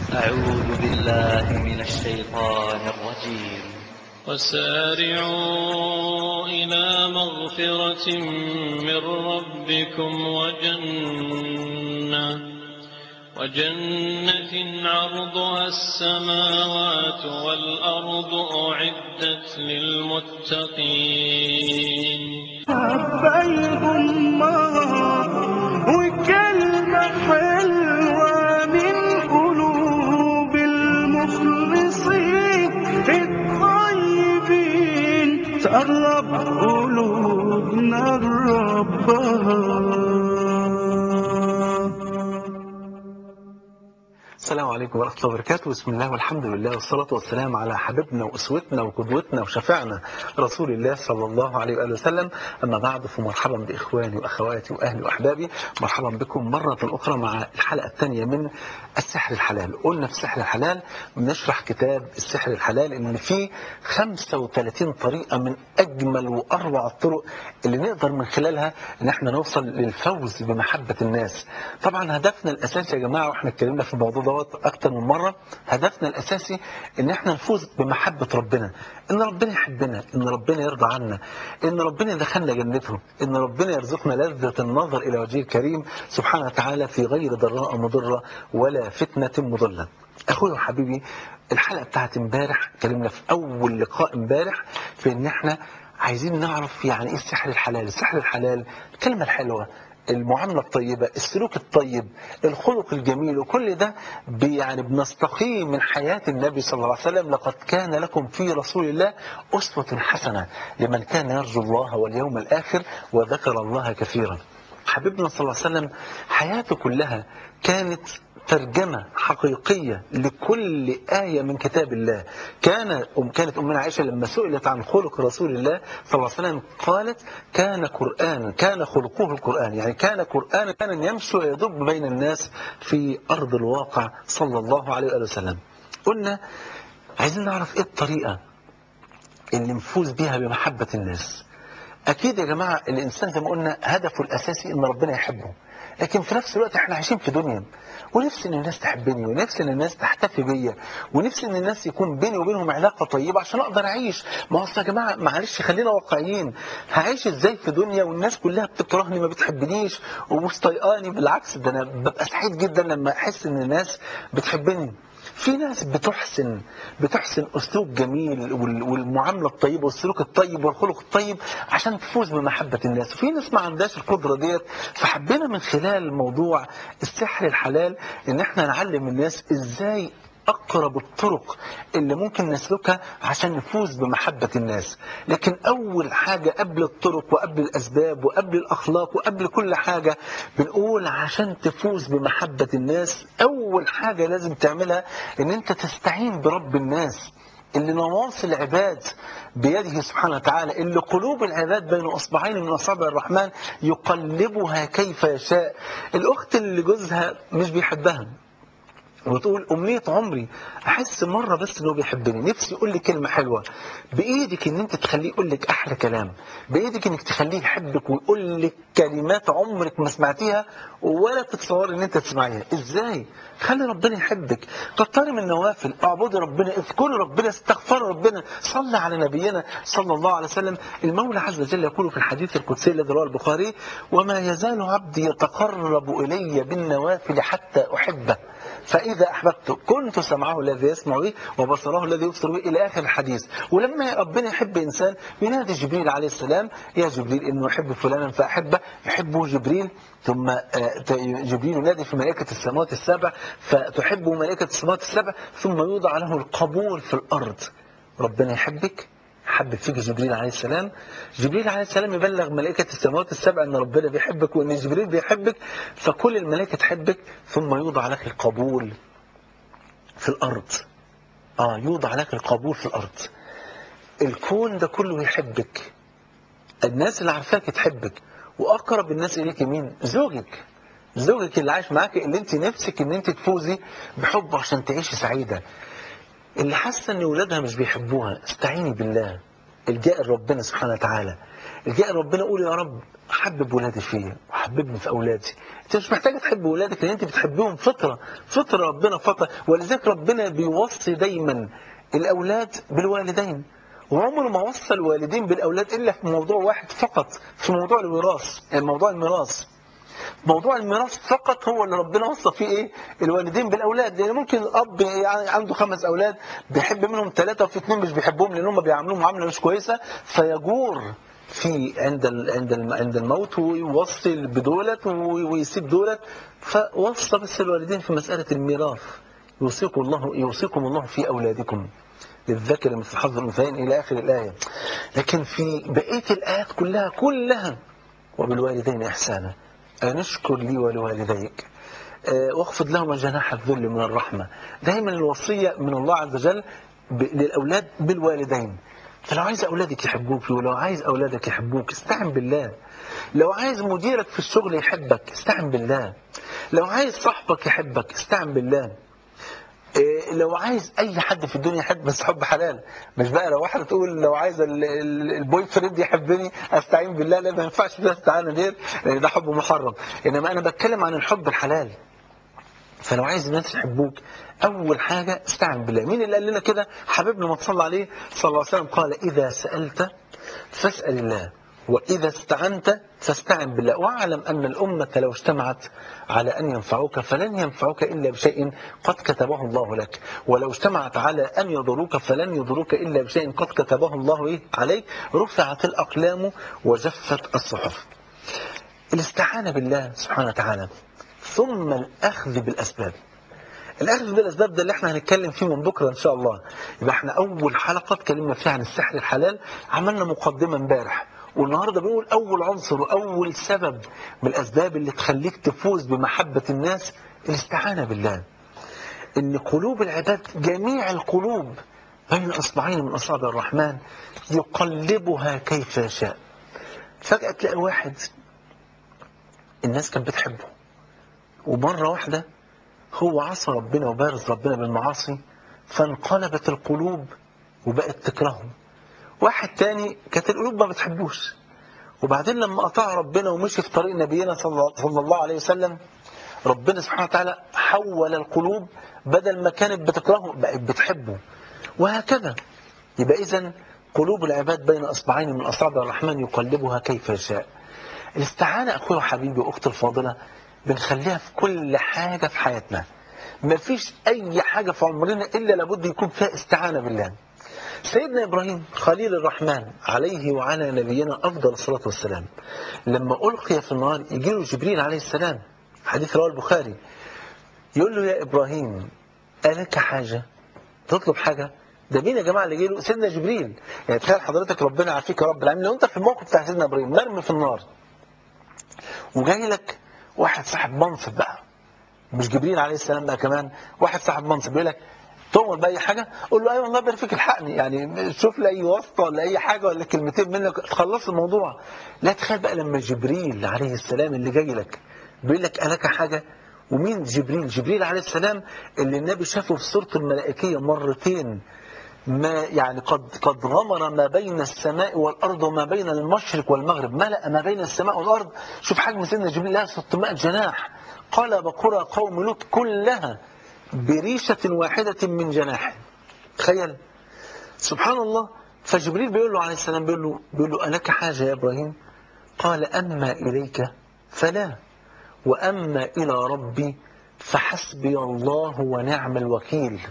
أعوذ بالله من الشيطان الرجيم. وسارعوا إلى مغفرة من ربكم وجنة عرضها السماوات والأرض أعدت للمتقين. حبيب الله وكلمة حلوة من قلوب المخلصين الطيبين تقرب قلوبنا لربها. السلام عليكم ورحمة الله وبركاته. بسم الله والحمد لله والصلاة والسلام على حبيبنا وأسوتنا وقدوتنا وشفعنا رسول الله صلى الله عليه وآله وسلم. أما بعد، فمرحبا بإخواني وأخواتي وأهلي وأحبابي، مرحبا بكم مرة أخرى مع الحلقة الثانية من السحر الحلال. قلنا في السحر الحلال بنشرح كتاب السحر الحلال إن فيه 35 طريقة من أجمل وأروع الطرق اللي نقدر من خلالها إن احنا نوصل للفوز بمحبة الناس. طبعا هدفنا الأساسي يا جماعة، وإحنا اتكلمنا في الموضوع دوت أكتر من مرة، هدفنا الأساسي إن احنا نفوز بمحبة ربنا، إن ربنا يحبنا، إن ربنا يرضى عنا، إن ربنا يدخلنا جنته، إن ربنا يرزقنا لذة النظر إلى وجهه الكريم سبحانه وتعالى في غير ضراء مضرة ولا فتنة مضلة. أخوي وحبيبي، الحلقة بتاعت امبارح اتكلمنا في أول لقاء امبارح في إن احنا عايزين نعرف يعني إيه السحر الحلال. السحر الحلال الكلمة الحلوة، المعاملة الطيبة، السلوك الطيب، الخلق الجميل، وكل ده يعني بنستقيه من حياة النبي صلى الله عليه وسلم. لقد كان لكم في رسول الله أسوة حسنة لمن كان يرجو الله واليوم الآخر وذكر الله كثيرا. حبيبنا صلى الله عليه وسلم حياته كلها كانت ترجمة حقيقية لكل آية من كتاب الله. كانت أمنا عائشة لما سئلت عن خلق رسول الله صلى الله عليه وسلم قالت كان قرآن، كان خلقه القرآن، يعني كان قرآن، كان يمشي ويدب بين الناس في أرض الواقع صلى الله عليه وسلم. قلنا عايزين نعرف إيه الطريقة اللي نفوز بيها بمحبة الناس. أكيد يا جماعة الإنسان زي ما قلنا هدفه الأساسي إن ربنا يحبه، لكن في نفس الوقت احنا عايشين في دنيا، ونفسي ان الناس تحبني، ونفسي ان الناس تحتفي بيا، ونفسي ان الناس يكون بيني وبينهم علاقة طيبة عشان اقدر اعيش. ما هو يا جماعة معلش خلينا واقعيين، هعيش ازاي في دنيا والناس كلها بتكرهني ما بتحبنيش ومش طايقاني؟ بالعكس، ده انا ببقى سعيد جدا لما احس ان الناس بتحبني. في ناس بتحسن أسلوب جميل والمعاملة الطيبة والسلوك الطيب والخلق الطيب عشان تفوز بمحبة الناس، وفي ناس ما عندهاش القدرة ديت. فحبينا من خلال موضوع السحر الحلال ان احنا نعلم الناس ازاي أقرب الطرق اللي ممكن نسلكها عشان نفوز بمحبة الناس. لكن أول حاجة قبل الطرق وقبل الأسباب وقبل الأخلاق وقبل كل حاجة بنقول عشان تفوز بمحبة الناس أول حاجة لازم تعملها إن أنت تستعين برب الناس اللي نواصي العباد بيده سبحانه وتعالى، اللي قلوب العباد بين أصبعين من أصابع الرحمن يقلبها كيف يشاء. الأخت اللي جوزها مش بيحبها وتقول أمنية عمري أحس مرة بس إنه بيحبني، نفسي يقول لي كلمة حلوة، بإيدك إن أنت تخليه يقول لك أحلى كلام، بإيدك إنك تخليه يحبك ويقول لك كلمات عمرك ما سمعتيها ولا تتصور إن أنت تسمعيها. إزاي؟ خلي ربنا يحبك، كتري من النوافل، اعبدي ربنا، اذكري ربنا، استغفري ربنا، صلي على نبينا صلى الله عليه وسلم. المولى عز وجل يقول في الحديث القدسي الذي رواه البخاري: وما يزال عبدي يتقرب إلي بالنوافل حتى أحبه، فإذا أحببته كنت سمعه الذي يسمع به وبصره الذي يبصر به، إلى آخر الحديث. ولما ربنا يحب إنسان ينادي جبريل عليه السلام: يا جبريل إنه يحب فلانا فأحبه، يحبه جبريل، ثم جبريل ينادي في ملائكة السماوات السبع فتحبه ملائكة السماوات السبع، ثم يوضع له القبول في الأرض. ربنا يحبك، حب فيك جبريل عليه السلام، جبريل عليه السلام يبلغ ملائكة السماوات السبع أن ربنا بيحبك وأن جبريل بيحبك، فكل الملائكة تحبك، ثم يوضع لك القبول في الأرض. يوضع لك القبول في الأرض. الكون ده كله يحبك، الناس اللي عارفاك تحبك، وأقرب الناس إليك مين؟ زوجك اللي عايش معاك، اللي انت نفسك ان انت تفوزي بحبه عشان تعيشي سعيدة. اللي حاسة ان ولادها مش بيحبوها، استعيني بالله، الجاء لربنا سبحانه وتعالى، الجاء لربنا قول يا رب حبب ولادي فيا وحببني في أولادي. أنت مش محتاج تحب ولادك لأن أنت بتحبهم فطرة ربنا فطرة. ولذلك ربنا بيوصي دايما الأولاد بالوالدين، وعمره ما وصى الوالدين بالأولاد إلا في موضوع واحد فقط، في موضوع الوراث، يعني موضوع الميراث. موضوع الميراث فقط هو اللي ربنا وصى فيه ايه الوالدين بالاولاد. لان ممكن الاب يعني عنده 5 اولاد بيحب منهم 3 وفي 2 مش بيحبهم لانهم بيعاملوهم معامله مش كويسه، فيجور في عند الموت ويوصي بدولت ويسيب دولت. فوصى بس الوالدين في مساله الميراث، يوصيكم الله في اولادكم للذكر مثل حظ الانثيين الى اخر الايه. لكن في بقيه الايات كلها وبالوالدين احسانا أن اشكر لي ولوالديك واخفض لهما جناح الذل من الرحمة. دايما الوصية من الله عز وجل للأولاد بالوالدين. فلو عايز أولادك يحبوك ولو عايز أولادك يحبوك استعن بالله. لو عايز مديرك في الشغل يحبك استعن بالله. لو عايز صاحبك يحبك استعن بالله. لو عايز اي حد في الدنيا يحب بس حب حلال. مش بقى لو واحده تقول لو عايز البوي فريند يحبني استعين بالله، لا ما ينفعش ده استعانه غير ده حب محرم. انما انا بتكلم عن الحب الحلال. فلو عايز الناس يحبوك اول حاجه استعن بالله. مين اللي قال لنا كده؟ حبيبنا ما صلى عليه صلى الله عليه وسلم قال اذا سالت فاسال الله وإذا استعنت فاستعن بالله واعلم أن الأمة لو اجتمعت على أن ينفعوك فلن ينفعوك إلا بشيء قد كتبه الله لك، ولو اجتمعت على أن يضروك فلن يضروك إلا بشيء قد كتبه الله عليك. رفعت الأقلام وجفت الصحف. الاستعانة بالله سبحانه وتعالى، ثم الأخذ بالأسباب. الأخذ بالأسباب ده اللي احنا هنتكلم فيه من بكرة إن شاء الله. يبقى احنا أول حلقة اتكلمنا فيها عن السحر الحلال، عملنا مقدمة امبارح، والنهاردة بنقول أول عنصر وأول سبب من الأسباب اللي تخليك تفوز بمحبة الناس الاستعانة بالله. إن قلوب العباد جميع القلوب بين أصبعين من أصابع الرحمن يقلبها كيف يشاء. فجأة تلاقي واحد الناس كانت بتحبه ومرة واحدة هو عصى ربنا وبارز ربنا بالمعاصي فانقلبت القلوب وبقت تكرهه. واحد تاني كانت القلوب ما بتحبوش، وبعدين لما أطاع ربنا ومشي في طريق نبينا صلى الله عليه وسلم ربنا سبحانه وتعالى حول القلوب، بدل ما كانت بتكرهه بقت بتحبه، وهكذا. يبقى إذن قلوب العباد بين أصبعين من أصابع الرحمن يقلبها كيف يشاء. الاستعانة أخوي وحبيبي وأختي الفاضلة بنخليها في كل حاجة في حياتنا. مفيش أي حاجة في عمرنا إلا لابد يكون فيها استعانة بالله. سيدنا إبراهيم خليل الرحمن عليه وعلى نبينا أفضل الصلاة والسلام لما ألقي في النار يجي له جبريل عليه السلام، حديث رواه البخاري، يقول له يا إبراهيم ألك حاجة؟ تطلب حاجة؟ ده مين يا جماعة اللي جاي له؟ سيدنا جبريل. يعني تخيل حضرتك ربنا يعافيك يا رب العالمين لو أنت في الموقف بتاع سيدنا إبراهيم مرمي في النار وجاي لك واحد صاحب منصب بقى، مش جبريل عليه السلام بقى، كمان واحد صاحب منصب يقول لك تؤمر بأي حاجة؟ قول له أيوة والله يبارك فيك الحقني، يعني شوف لي أي واسطة ولا أي حاجة ولا كلمتين منك تخلص الموضوع. لا تخيل بقى لما جبريل عليه السلام اللي جاي لك بيقول لك ألك حاجة. ومين جبريل؟ جبريل عليه السلام اللي النبي شافه في صورة الملائكية مرتين، ما يعني قد غمر ما بين السماء والأرض وما بين المشرق والمغرب، ملأ ما بين السماء والأرض. شوف حجم سيدنا جبريل، لها 600 جناح. قال بقرى قوم لوط كلها بريشة واحدة من جناح. تخيل سبحان الله. فجبريل بيقول له عليه السلام بيقول له ألك حاجة يا إبراهيم؟ قال أما إليك فلا، وأما إلى ربي فحسبي الله ونعم الوكيل.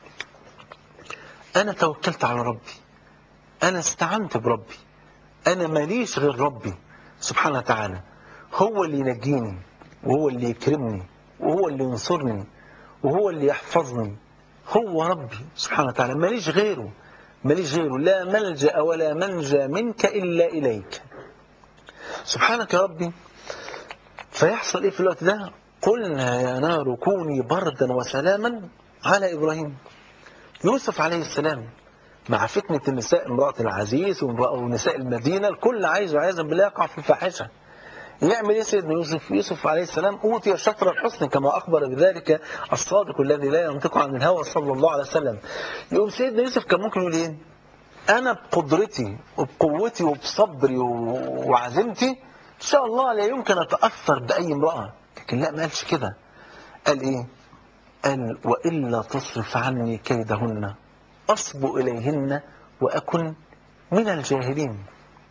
أنا توكلت على ربي، أنا استعنت بربي، أنا ماليش غير ربي سبحانه وتعالى، هو اللي ينجيني وهو اللي يكرمني وهو اللي ينصرني وهو اللي يحفظني، هو ربي سبحانه وتعالى، ماليش غيره، ماليش غيره، لا ملجأ ولا منجى منك إلا إليك سبحانك يا ربي. فيحصل إيه في الوقت ده؟ قلنا يا نار كوني بردا وسلاما على إبراهيم. يوسف عليه السلام مع فتنة النساء، امرأة العزيز ونساء المدينة، الكل عايز وعياذا بالله يقع في الفاحشة. يعمل ايه سيدنا يوسف؟ يوسف عليه السلام أوتي شطر الحسن كما أخبر بذلك الصادق الذي لا ينطق عن الهوى صلى الله عليه وسلم. يقوم سيدنا يوسف كان ممكن يقول ايه؟ أنا بقدرتي وبقوتي وبصبري وعزيمتي إن شاء الله لا يمكن أتأثر بأي امرأة. لكن لا، ما قالش كده. قال إيه؟ قال وإلا تصرف عني كيدهن أصب إليهن وأكن من الجاهلين.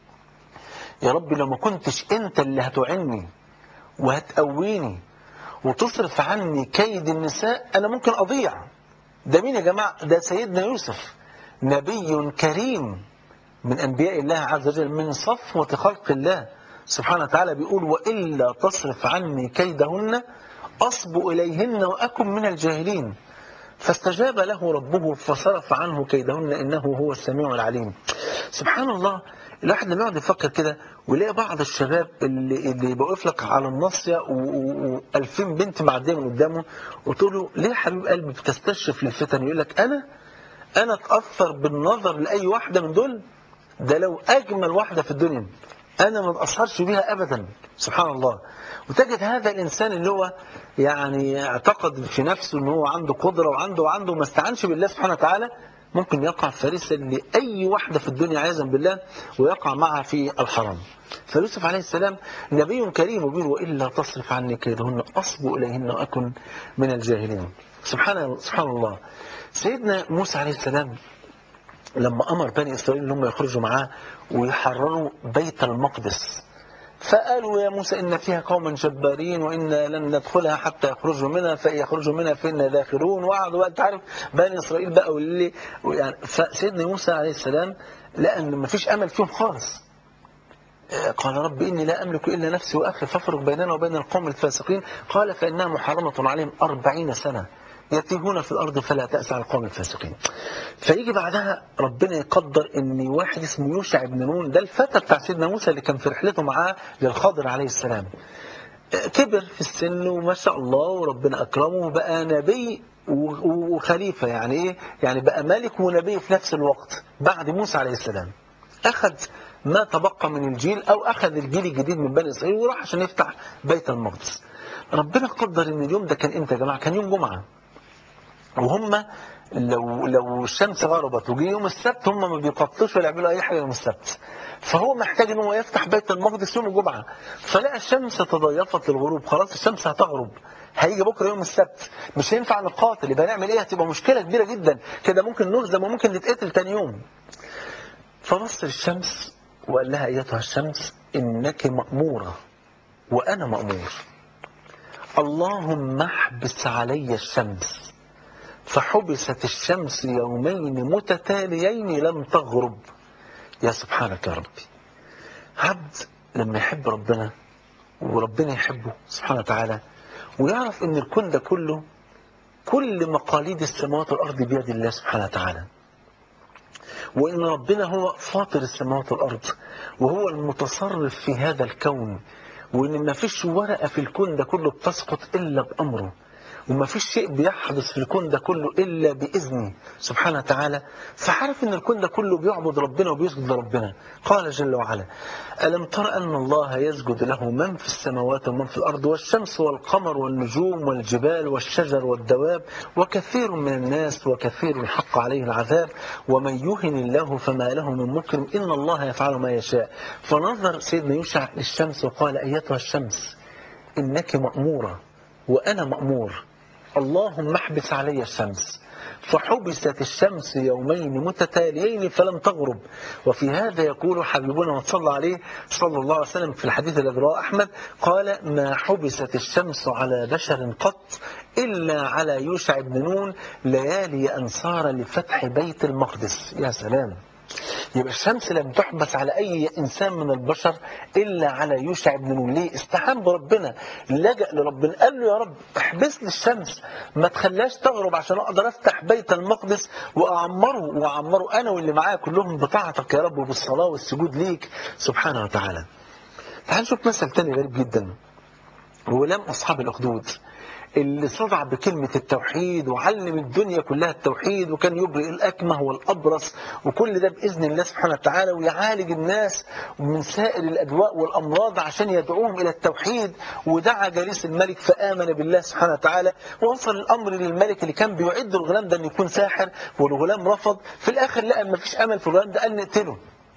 يا رب لو ما كنتش أنت اللي هتعني وهتقويني وتصرف عني كيد النساء أنا ممكن أضيع. ده مين يا جماعة؟ ده سيدنا يوسف، نبي كريم من أنبياء الله عز وجل، من صفوة خلق الله سبحانه وتعالى، بيقول وإلا تصرف عني كيدهن أصب إليهن وأكن من الجاهلين. فاستجاب له ربه فصرف عنه كيدهن إنه هو السميع العليم. سبحان الله. الواحد لما يقعد يفكر كده ويلاقي بعض الشباب اللي بيقف لك على الناصية و2000 بنت معديه من قدامه وتقول له ليه يا حبيب قلبي بتستشرف للفتن؟ يقول لك أنا أتأثر بالنظر لأي واحدة من دول، ده لو أجمل واحدة في الدنيا أنا ما بأثرش بيها أبدا. سبحان الله. وتجد هذا الإنسان اللي هو يعني اعتقد في نفسه أنه هو عنده قدرة وعنده ما استعنش بالله سبحانه وتعالى، ممكن يقع فريسا لأي واحدة في الدنيا عياذا بالله ويقع معها في الحرام. فيوسف عليه السلام نبي كريم وبيقول وإلا تصرف عني كيدهن أصب إليهن وأكن من الجاهلين. سبحان الله. سيدنا موسى عليه السلام لما أمر بني إسرائيل أنهم يخرجوا معاه ويحرروا بيت المقدس، فقالوا يا موسى إن فيها قوما جبارين وإنا لن ندخلها حتى يخرجوا منها فإن يخرجوا منها فإنا داخلون. وقعدوا بقى تعرف بني إسرائيل بقى واللي يعني. فسيدنا موسى عليه السلام لقى أن ما فيش أمل فيهم خالص. قال رب إني لا أملك إلا نفسي وأخي فافرق بيننا وبين القوم الفاسقين. قال فإنها محرمة عليهم 40 سنة يتيهون في الأرض فلا تأس على القوم الفاسقين. فيجي بعدها ربنا يقدر ان واحد اسمه يوشع بن نون، ده الفتى بتاع سيدنا موسى اللي كان في رحلته معاه للخضر عليه السلام، كبر في السن وما شاء الله وربنا أكرمه وبقى نبي وخليفة. يعني إيه؟ يعني بقى ملك ونبي في نفس الوقت بعد موسى عليه السلام. أخذ ما تبقى من الجيل أو أخذ الجيل الجديد من بني إسرائيل وراح عشان يفتح بيت المقدس. ربنا قدر ان اليوم ده كان امتى يا جماعة؟ كان يوم جمعة، وهم لو الشمس غربت وجي يوم السبت هم ما بيقطوش ولا يعملوا اي حاجه يوم السبت. فهو محتاج ان هو يفتح بيت المقدس يوم الجمعه، فلقى الشمس تضيفت للغروب، خلاص الشمس هتغرب، هيجي بكره يوم السبت مش هينفع نقاتل، يبقى نعمل ايه؟ هتبقى مشكله كبيره جدا كده، ممكن نهزم وممكن نتقتل تاني يوم. فبص للشمس وقال لها ايتها الشمس انك مأموره وانا مأمور، اللهم احبس علي الشمس. فحبست الشمس يومين متتاليين لم تغرب. يا سبحانك يا ربي. عبد لما يحب ربنا وربنا يحبه سبحانه وتعالى ويعرف ان الكون ده كله، كل مقاليد السماوات والأرض بيد الله سبحانه وتعالى، وان ربنا هو فاطر السماوات والأرض وهو المتصرف في هذا الكون، وان ما فيش ورقة في الكون ده كله بتسقط إلا بأمره، وما فيش شيء بيحدث في الكون ده كله إلا بإذنه سبحانه وتعالى. فعرف أن الكون ده كله بيعبد ربنا وبيسجد لربنا. قال جل وعلا ألم تر أن الله يسجد له من في السماوات ومن في الأرض والشمس والقمر والنجوم والجبال والشجر والدواب وكثير من الناس وكثير حق عليه العذاب ومن يهن الله فما له من مكرم إن الله يفعل ما يشاء. فنظر سيدنا يوشع للشمس وقال أيتها الشمس إنك مأمورة وأنا مأمور، اللهم احبس علي الشمس. فحبست الشمس يومين متتاليين فلم تغرب. وفي هذا يقول حبيبنا وصلى عليه صلى الله عليه وسلم في الحديث الذي رواه أحمد قال ما حبست الشمس على بشر قط إلا على يوشع بن نون ليالي أنصار لفتح بيت المقدس. يا سلام. يبقى الشمس لم تحبس على أي إنسان من البشر إلا على يوشع بن نون. ليه؟ استحام بربنا، لجأ لربنا، قال له يا رب احبس لي الشمس ما تخليهاش تغرب عشان أقدر أفتح بيت المقدس وأعمره أنا واللي معايا كلهم بطاعتك يا رب وبالصلاة والسجود ليك سبحانه وتعالى. تعال نشوف مثل تاني غريب جدا. ولم أصحاب الأخدود اللي صدع بكلمة التوحيد وعلم الدنيا كلها التوحيد، وكان يبرئ الأكمه والأبرص، وكل ده بإذن الله سبحانه وتعالى، ويعالج الناس من سائر الأدواء والأمراض عشان يدعوهم إلى التوحيد. ودعا جليس الملك فآمن بالله سبحانه وتعالى، ووصل الأمر للملك اللي كان بيعد الغلام ده أن يكون ساحر، والغلام رفض. في الآخر لقى ما فيش أمل في الغلام ده، قال نقتله.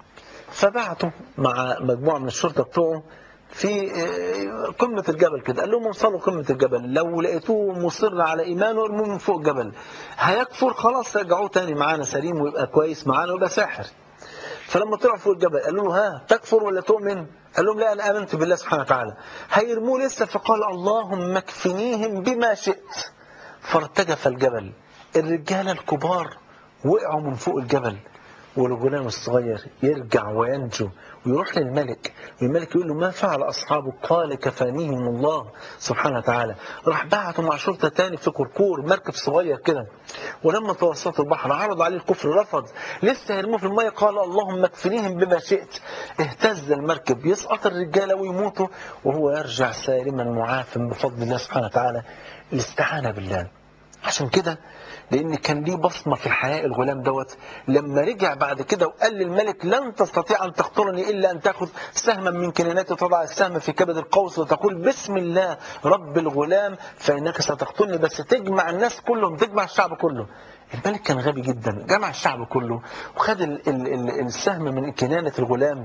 فبعته مع مجموعة من الشرطة بتوعه في قمة الجبل كده، قال لهم اوصلوا قمة الجبل، لو لقيتوه مصر على إيمانه ارموه من فوق الجبل، هيكفر خلاص رجعوه تاني معانا سليم ويبقى كويس معانا ويبقى ساحر. فلما طلعوا فوق الجبل قالوا له ها تكفر ولا تؤمن؟ قال لهم لا أنا آمنت بالله سبحانه وتعالى. هيرموه لسه، فقال اللهم اكفنيهم بما شئت، فارتجف الجبل. الرجالة الكبار وقعوا من فوق الجبل، والغلام الصغير يرجع وينجو ويروح للملك، والملك يقول له ما فعل أصحابه؟ قال كفانيهم الله سبحانه وتعالى. راح بعته مع شرطة تاني في كركور، مركب صغير كده، ولما توسطوا البحر عرض عليه الكفر رفض، لسه يرموه في المية قال اللهم اكفنيهم بما شئت. اهتز المركب، يسقط الرجالة ويموتوا، وهو يرجع سالما معافا بفضل الله سبحانه وتعالى. الاستعانة بالله. عشان كده لأن كان ليه بصمة في الحياة الغلام دوت، لما رجع بعد كده وقال للملك لن تستطيع أن تقتلني إلا أن تأخذ سهما من كناناتي، تضع السهم في كبد القوس وتقول بسم الله رب الغلام فإنك ستقتلني، بس تجمع الناس كلهم، تجمع الشعب كله. الملك كان غبي جدا، جمع الشعب كله وخد السهم من كنانة الغلام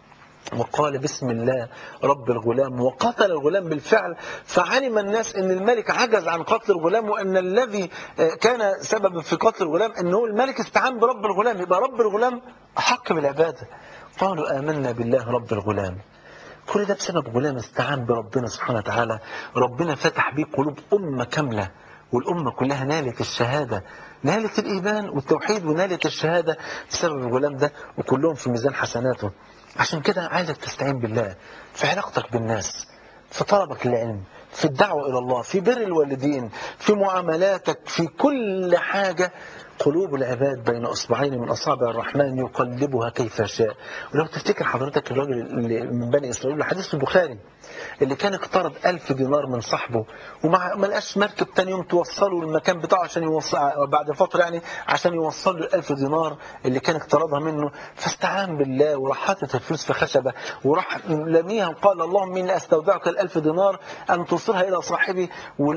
وقال بسم الله رب الغلام، وقتل الغلام بالفعل. فعلم الناس ان الملك عجز عن قتل الغلام، وان الذي كان سببا في قتل الغلام انه الملك استعان برب الغلام، يبقى رب الغلام احق بالعباده. قالوا آمنا بالله رب الغلام. كل ده بسبب غلام استعان بربنا سبحانه وتعالى، ربنا فتح بيه قلوب أمة كاملة، والأمة كلها نالت الشهادة، نالت الإيمان والتوحيد ونالت الشهادة بسبب الغلام ده، وكلهم في ميزان حسناته. عشان كده عايزك تستعين بالله في علاقتك بالناس، في طلبك العلم، في الدعوة إلى الله، في بر الوالدين، في معاملاتك، في كل حاجة. قلوب العباد بين أصبعين من أصابع الرحمن يقلبها كيف يشاء. ولو تفتكر حضرتك الراجل اللي من بني إسرائيل، حديث البخاري، اللي كان اقترض 1000 دينار من صاحبه وما لقاش مركب تاني يوم توصله للمكان بتاعه عشان يوصل بعد فترة يعني، عشان يوصل له 1000 دينار اللي كان اقترضها منه، فاستعان بالله وراح حاطط الفلوس في خشبة وراح لميها وقال اللهم إني أستودعك 1000 دينار أن توصلها إلى صاحبي.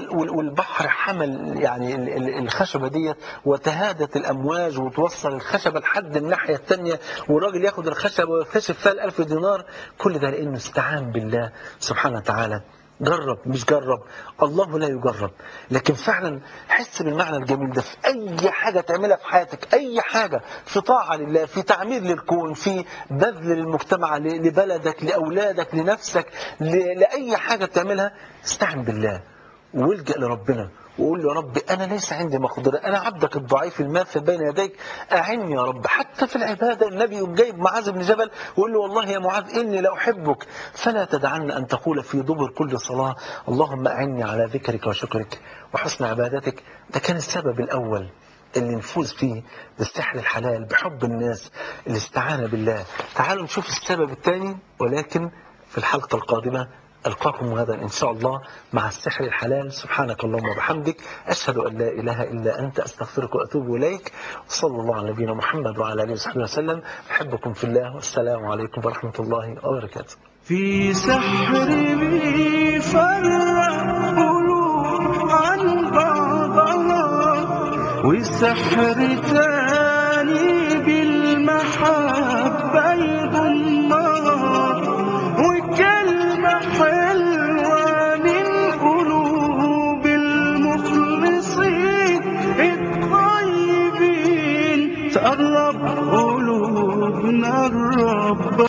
والبحر حمل يعني الخشبة ديت وتهادت الأمواج وتوصل الخشبة لحد الناحية الثانية، والراجل ياخد الخشبة ويكتشف فيها 1000 دينار. كل ده لأنه استعان بالله سبحانه وتعالى. جرب، مش جرب، الله لا يجرب، لكن فعلا حس بالمعنى الجميل ده في أي حاجة تعملها في حياتك، أي حاجة في طاعة لله، في تعمير للكون، في بذل للمجتمع، لبلدك، لأولادك، لنفسك، لأي حاجة تعملها، استعن بالله والجأ لربنا وقول له يا رب أنا ليس عندي مقدرة، أنا عبدك الضعيف الماثل بين يديك، أعني يا رب. حتى في العبادة النبي جايب معاذ بن جبل وقول له والله يا معاذ إني لأحبك فلا تدعن أن تقول في دبر كل صلاة اللهم أعني على ذكرك وشكرك وحسن عبادتك. ده كان السبب الأول اللي نفوز فيه بالسحر الحلال، بحب الناس، الاستعانة بالله. تعالوا نشوف السبب الثاني، ولكن في الحلقة القادمة ألقاكم غدا إن شاء الله مع السحر الحلال. سبحانك اللهم وبحمدك، أشهد أن لا إله إلا أنت، أستغفرك وأتوب إليك. وصلى الله على نبينا محمد وعلى آله وصحبه وسلم. أحبكم في الله، والسلام عليكم ورحمة الله وبركاته. في سحر بيفرق قلوب عن بعضها، والسحر تاني